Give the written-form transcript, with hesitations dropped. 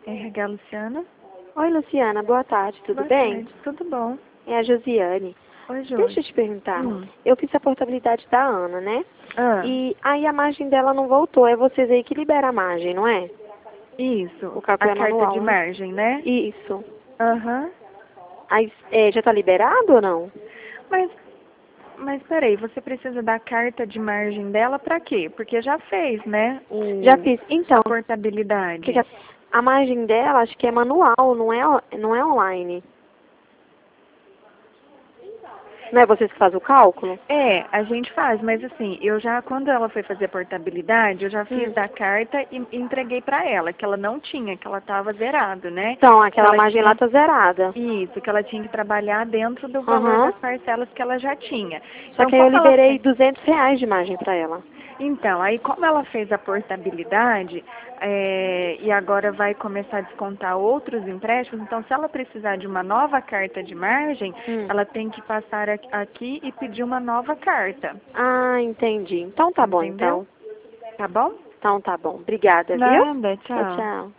RH Luciana. Oi, Luciana, boa tarde, tudo Boa bem? tarde, tudo bom? É a Josiane. Oi, Josi. Deixa eu te perguntar. Hum. Eu fiz a portabilidade da Ana, né? Ah, E aí a margem dela não voltou. É vocês aí que liberam a margem, não é? isso. O A cálculo é carta manual, de né? margem, né? Isso. Aham. Aí, já tá liberado ou não? Mas, mas peraí, você precisa da carta de margem dela pra quê? Porque já fez, né? Já fiz. A Então, portabilidade. a margem dela acho que é manual, não é online. Não é vocês que fazem o cálculo? É, a gente faz, mas assim, quando ela foi fazer a portabilidade, eu já fiz Hum. da carta e entreguei pra ela, que ela não tinha, que ela tava zerado, né? Então, Que aquela ela margem lá tinha, tá zerada. isso, que ela tinha que trabalhar dentro do valor Aham. das parcelas que ela já tinha. Só Então, que aí eu como ela liberei fez, R$ 200 de margem pra ela. então, aí como ela fez a portabilidade, e agora vai começar a descontar outros empréstimos, então se ela precisar de uma nova carta de margem, Hum. ela tem que passar aqui e pedir uma nova carta. Ah, entendi. Então tá bom, Entendeu? então. Tá bom? Então tá bom. Obrigada, viu? Nada, Tchau, tchau. tchau.